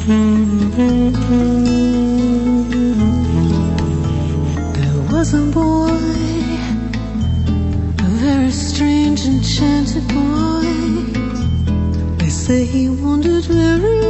There was a boy, a very strange, enchanted boy. They say he wandered very